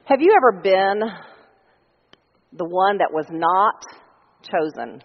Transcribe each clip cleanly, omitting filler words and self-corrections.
Have you ever been the one that was not chosen?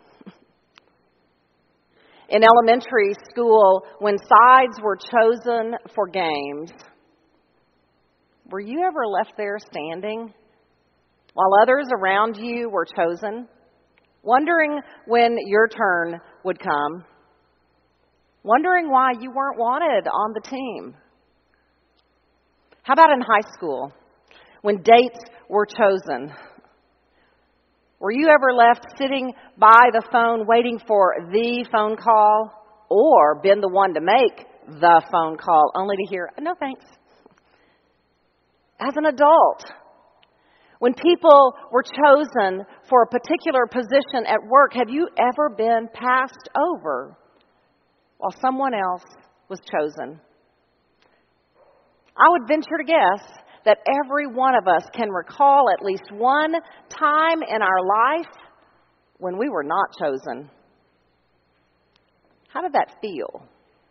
In elementary school, when sides were chosen for games, were you ever left there standing while others around you were chosen, wondering when your turn would come, wondering why you weren't wanted on the team? How about in high school, when dates were chosen? Were you ever left sitting by the phone waiting for the phone call, or been the one to make the phone call only to hear, no thanks? As an adult, when people were chosen for a particular position at work, have you ever been passed over while someone else was chosen? I would venture to guess that every one of us can recall at least one time in our life when we were not chosen. How did that feel?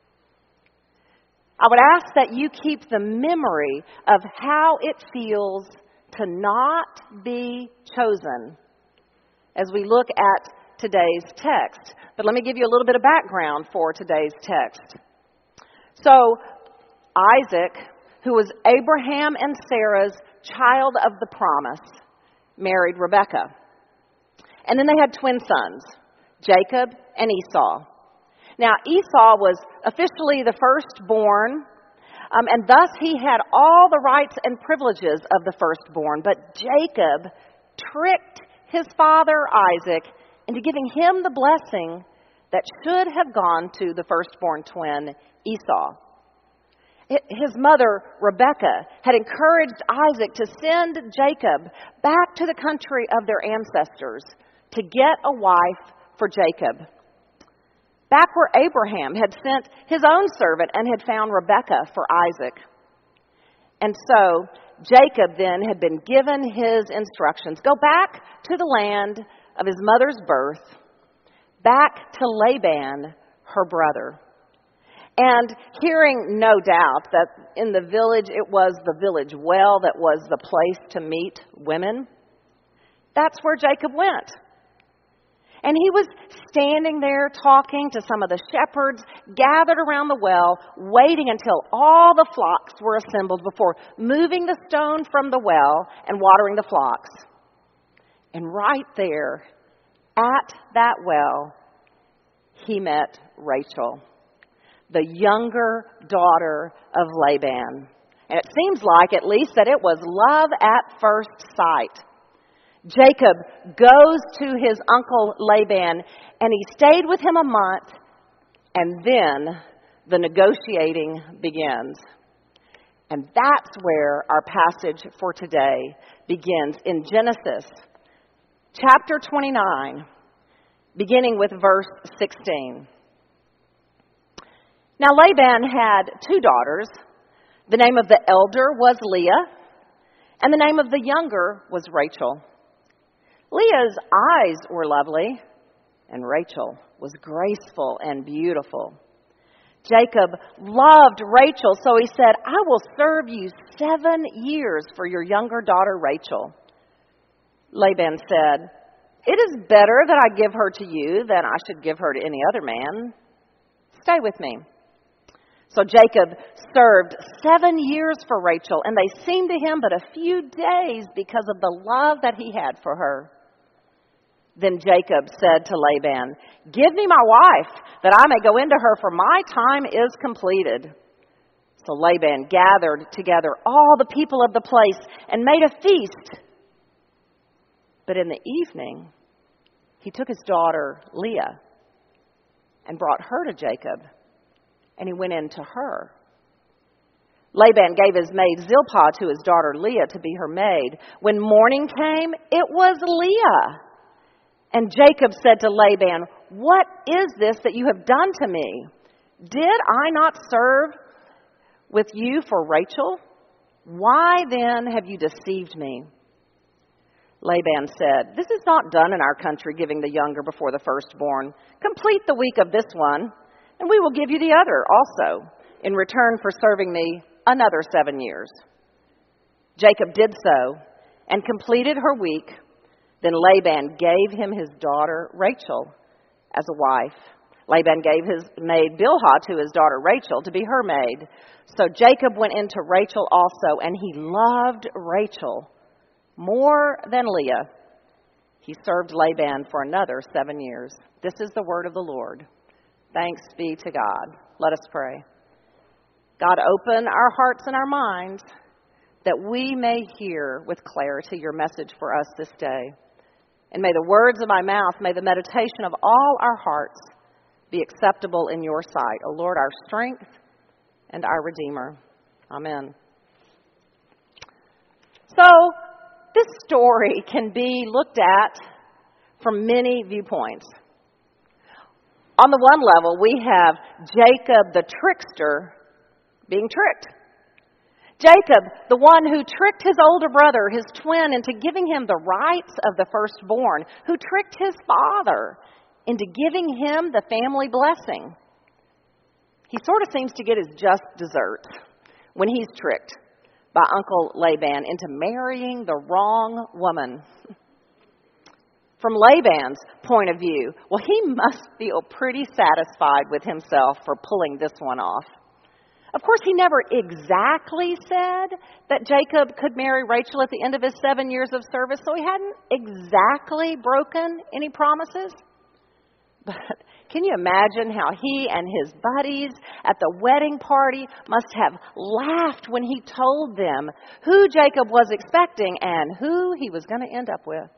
I would ask that you keep the memory of how it feels to not be chosen as we look at today's text. But let me give you a little bit of background for today's text. So, Isaac, who was Abraham and Sarah's child of the promise, married Rebekah. And then they had twin sons, Jacob and Esau. Now, Esau was officially the firstborn, and thus he had all the rights and privileges of the firstborn. But Jacob tricked his father Isaac into giving him the blessing that should have gone to the firstborn twin, Esau. His mother, Rebekah, had encouraged Isaac to send Jacob back to the country of their ancestors to get a wife for Jacob. Back where Abraham had sent his own servant and had found Rebekah for Isaac. And so Jacob then had been given his instructions. Go back to the land of his mother's birth, back to Laban, her brother. And hearing, no doubt, that in the village it was the village well that was the place to meet women, that's where Jacob went. And he was standing there talking to some of the shepherds gathered around the well, waiting until all the flocks were assembled before moving the stone from the well and watering the flocks. And right there, at that well, he met Rachel, the younger daughter of Laban. And it seems like, at least, that it was love at first sight. Jacob goes to his uncle Laban, and he stayed with him a month, and then the negotiating begins. And that's where our passage for today begins, in Genesis chapter 29, beginning with verse 16. Now Laban had two daughters. The name of the elder was Leah, and the name of the younger was Rachel. Leah's eyes were lovely, and Rachel was graceful and beautiful. Jacob loved Rachel, so he said, I will serve you 7 years for your younger daughter Rachel. Laban said, it is better that I give her to you than I should give her to any other man. Stay with me. So Jacob served 7 years for Rachel, and they seemed to him but a few days because of the love that he had for her. Then Jacob said to Laban, give me my wife, that I may go into her, for my time is completed. So Laban gathered together all the people of the place and made a feast. But in the evening, he took his daughter Leah and brought her to Jacob, and he went in to her. Laban gave his maid Zilpah to his daughter Leah to be her maid. When morning came, it was Leah. And Jacob said to Laban, what is this that you have done to me? Did I not serve with you for Rachel? Why then have you deceived me? Laban said, this is not done in our country, giving the younger before the firstborn. Complete the week of this one, and we will give you the other also, in return for serving me another 7 years. Jacob did so, and completed her week, then Laban gave him his daughter Rachel as a wife. Laban gave his maid Bilhah to his daughter Rachel to be her maid. So Jacob went in to Rachel also, and he loved Rachel more than Leah. He served Laban for another 7 years. This is the word of the Lord. Thanks be to God. Let us pray. God, open our hearts and our minds that we may hear with clarity your message for us this day. And may the words of my mouth, may the meditation of all our hearts be acceptable in your sight, O Lord, our strength and our Redeemer. Amen. So, this story can be looked at from many viewpoints. On the one level, we have Jacob the trickster being tricked. Jacob, the one who tricked his older brother, his twin, into giving him the rights of the firstborn, who tricked his father into giving him the family blessing. He sort of seems to get his just desserts when he's tricked by Uncle Laban into marrying the wrong woman. From Laban's point of view, well, he must feel pretty satisfied with himself for pulling this one off. Of course, he never exactly said that Jacob could marry Rachel at the end of his 7 years of service, so he hadn't exactly broken any promises. But can you imagine how he and his buddies at the wedding party must have laughed when he told them who Jacob was expecting and who he was going to end up with?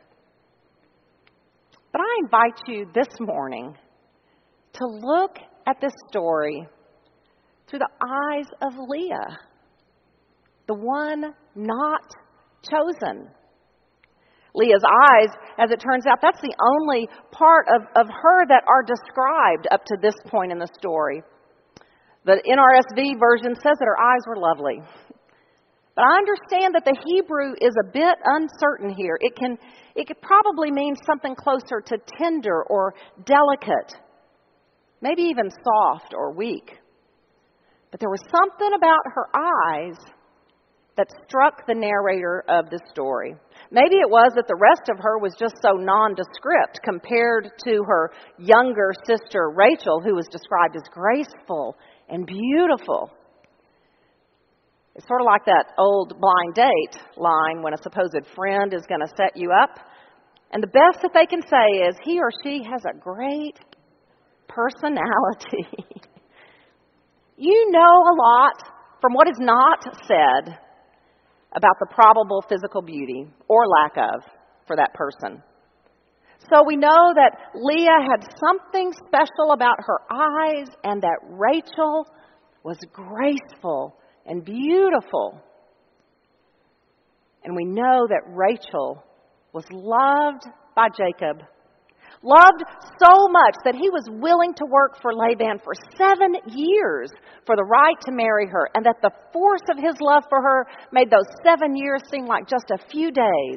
But I invite you this morning to look at this story through the eyes of Leah, the one not chosen. Leah's eyes, as it turns out, that's the only part of her that are described up to this point in the story. The NRSV version says that her eyes were lovely. But I understand that the Hebrew is a bit uncertain here. It could probably mean something closer to tender or delicate, maybe even soft or weak. But there was something about her eyes that struck the narrator of the story. Maybe it was that the rest of her was just so nondescript compared to her younger sister Rachel, who was described as graceful and beautiful. It's sort of like that old blind date line when a supposed friend is going to set you up. And the best that they can say is, he or she has a great personality. You know a lot from what is not said about the probable physical beauty, or lack of, for that person. So we know that Leah had something special about her eyes and that Rachel was graceful and beautiful. And we know that Rachel was loved by Jacob. Loved so much that he was willing to work for Laban for 7 years for the right to marry her, and that the force of his love for her made those 7 years seem like just a few days.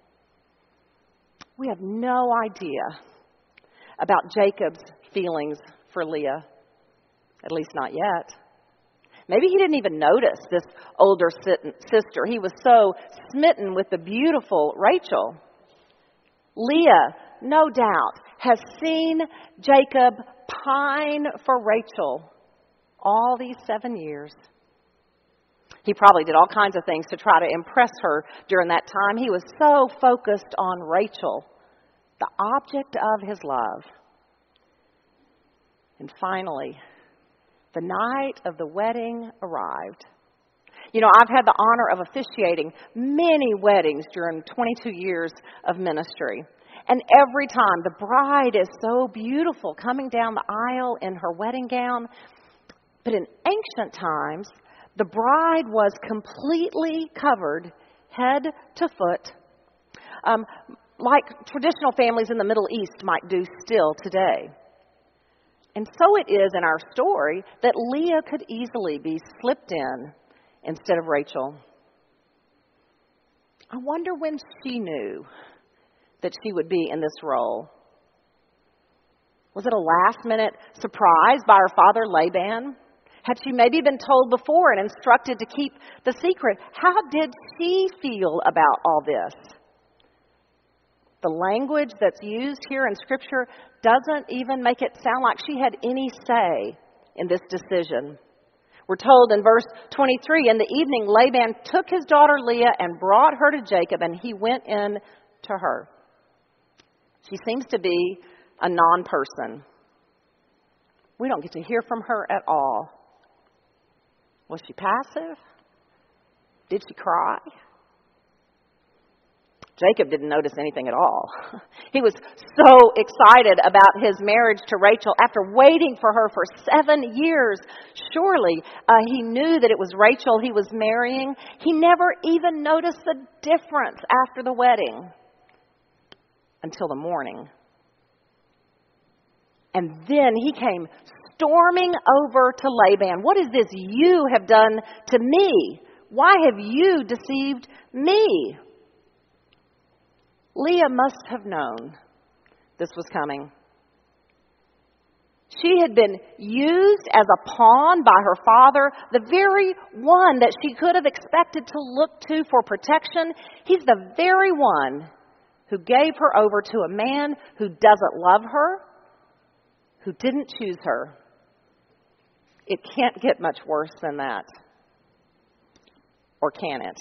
We have no idea about Jacob's feelings for Leah, at least not yet. Maybe he didn't even notice this older sister. He was so smitten with the beautiful Rachel. Leah, no doubt, has seen Jacob pine for Rachel all these 7 years. He probably did all kinds of things to try to impress her during that time. He was so focused on Rachel, the object of his love. And finally, the night of the wedding arrived. You know, I've had the honor of officiating many weddings during 22 years of ministry. And every time the bride is so beautiful coming down the aisle in her wedding gown. But in ancient times, the bride was completely covered head to foot, like traditional families in the Middle East might do still today. And so it is in our story that Leah could easily be slipped in instead of Rachel. I wonder when she knew that she would be in this role. Was it a last-minute surprise by her father Laban? Had she maybe been told before and instructed to keep the secret? How did she feel about all this? The language that's used here in Scripture doesn't even make it sound like she had any say in this decision. We're told in verse 23, in the evening, Laban took his daughter Leah and brought her to Jacob, and he went in to her. She seems to be a non-person. We don't get to hear from her at all. Was she passive? Did she cry? Jacob didn't notice anything at all. He was so excited about his marriage to Rachel after waiting for her for 7 years. Surely he knew that it was Rachel he was marrying. He never even noticed the difference after the wedding until the morning. And then he came storming over to Laban. What is this you have done to me? Why have you deceived me? Leah must have known this was coming. She had been used as a pawn by her father, the very one that she could have expected to look to for protection. He's the very one who gave her over to a man who doesn't love her, who didn't choose her. It can't get much worse than that. Or can it?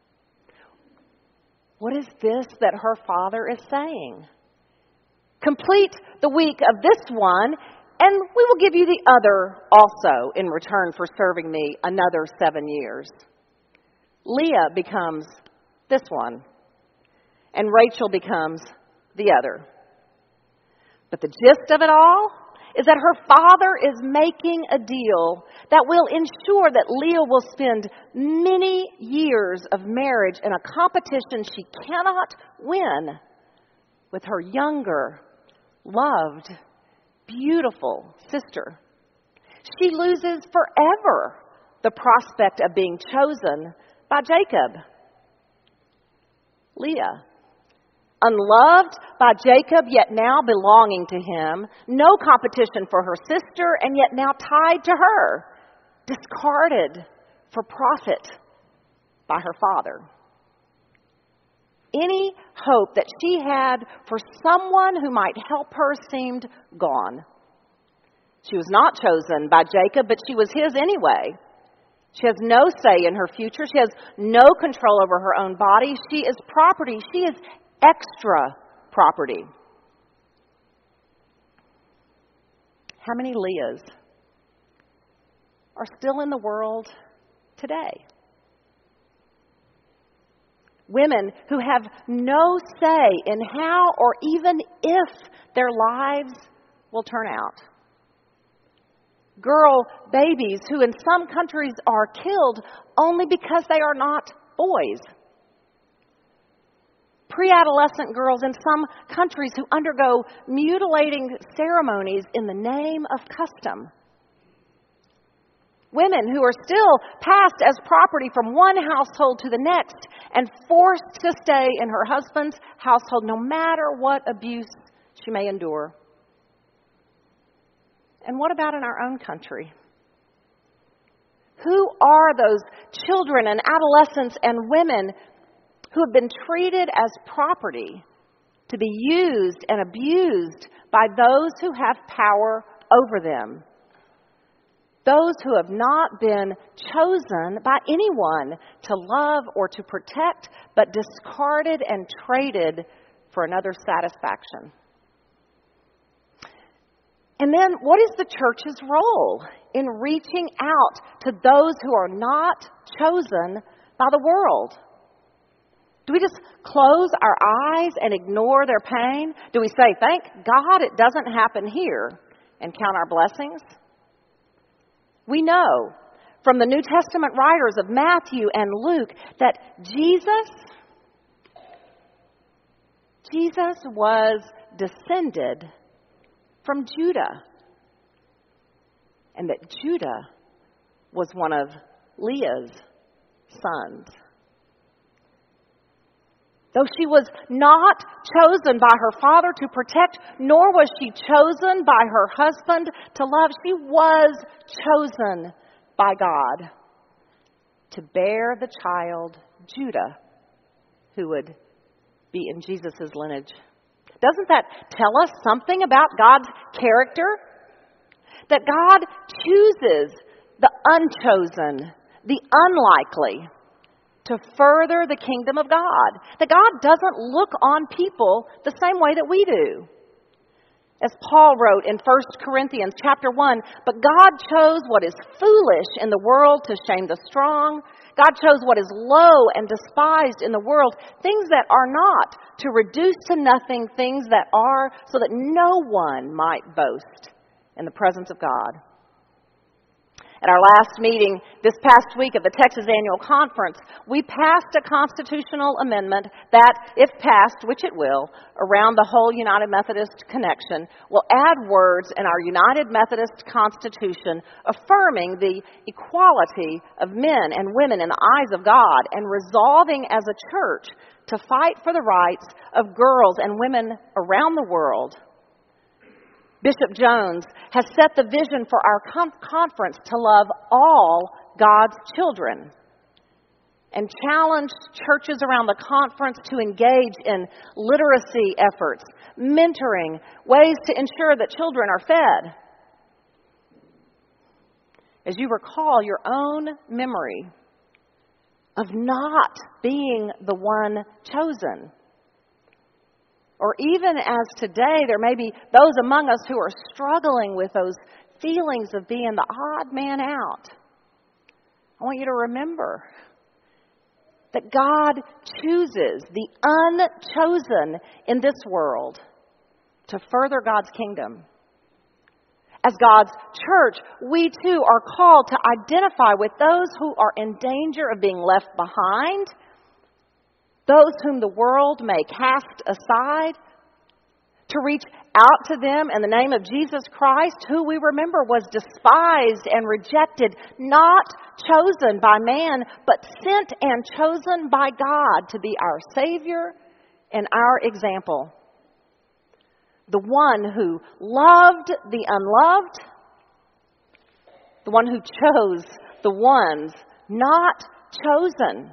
What is this that her father is saying? Complete the week of this one, and we will give you the other also in return for serving me another 7 years. Leah becomes this one, and Rachel becomes the other. But the gist of it all is that her father is making a deal that will ensure that Leah will spend many years of marriage in a competition she cannot win with her younger, loved, beautiful sister. She loses forever the prospect of being chosen by Jacob. Leah, unloved by Jacob, yet now belonging to him, no competition for her sister, and yet now tied to her, discarded for profit by her father. Any hope that she had for someone who might help her seemed gone. She was not chosen by Jacob, but she was his anyway. She has no say in her future. She has no control over her own body. She is property. She is extra property. How many Leahs are still in the world today? Women who have no say in how or even if their lives will turn out. Girl babies who in some countries are killed only because they are not boys. Pre-adolescent girls in some countries who undergo mutilating ceremonies in the name of custom. Women who are still passed as property from one household to the next and forced to stay in her husband's household no matter what abuse she may endure. And what about in our own country? Who are those children and adolescents and women who have been treated as property to be used and abused by those who have power over them? Those who have not been chosen by anyone to love or to protect, but discarded and traded for another satisfaction. And then, what is the church's role in reaching out to those who are not chosen by the world? Do we just close our eyes and ignore their pain? Do we say, thank God it doesn't happen here, and count our blessings? We know from the New Testament writers of Matthew and Luke that Jesus was descended from Judah, and that Judah was one of Leah's sons. Though she was not chosen by her father to protect, nor was she chosen by her husband to love, she was chosen by God to bear the child Judah, who would be in Jesus' lineage. Doesn't that tell us something about God's character? That God chooses the unchosen, the unlikely, to further the kingdom of God. That God doesn't look on people the same way that we do. As Paul wrote in 1 Corinthians chapter 1, but God chose what is foolish in the world to shame the strong. God chose what is low and despised in the world, things that are not, to reduce to nothing things that are, so that no one might boast in the presence of God. At our last meeting this past week of the Texas Annual Conference, we passed a constitutional amendment that, if passed, which it will, around the whole United Methodist connection, will add words in our United Methodist Constitution affirming the equality of men and women in the eyes of God and resolving as a church to fight for the rights of girls and women around the world. Bishop Jones has set the vision for our conference to love all God's children and challenged churches around the conference to engage in literacy efforts, mentoring, ways to ensure that children are fed. As you recall your own memory of not being the one chosen, or even as today, there may be those among us who are struggling with those feelings of being the odd man out. I want you to remember that God chooses the unchosen in this world to further God's kingdom. As God's church, we too are called to identify with those who are in danger of being left behind, those whom the world may cast aside, to reach out to them in the name of Jesus Christ, who we remember was despised and rejected, not chosen by man, but sent and chosen by God to be our Savior and our example. The one who loved the unloved, the one who chose the ones not chosen.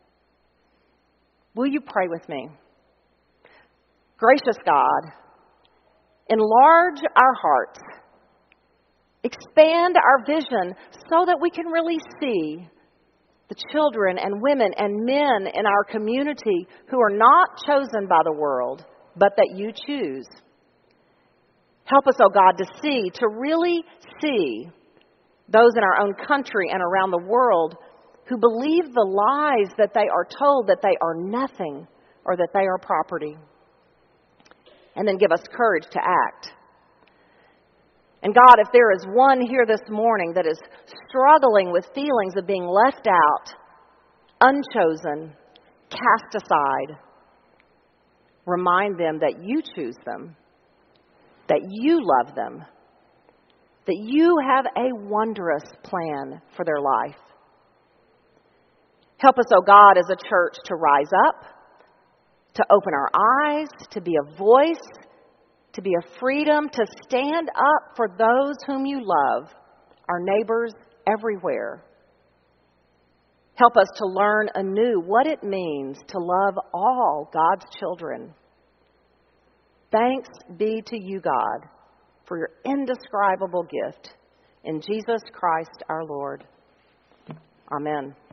Will you pray with me? Gracious God, enlarge our hearts. Expand our vision so that we can really see the children and women and men in our community who are not chosen by the world, but that you choose. Help us, oh God, to really see those in our own country and around the world who believe the lies that they are told that they are nothing or that they are property. And then give us courage to act. And God, if there is one here this morning that is struggling with feelings of being left out, unchosen, cast aside, remind them that you choose them, that you love them, that you have a wondrous plan for their life. Help us, oh God, as a church to rise up, to open our eyes, to be a voice, to be a freedom, to stand up for those whom you love, our neighbors everywhere. Help us to learn anew what it means to love all God's children. Thanks be to you, God, for your indescribable gift. In Jesus Christ our Lord. Amen.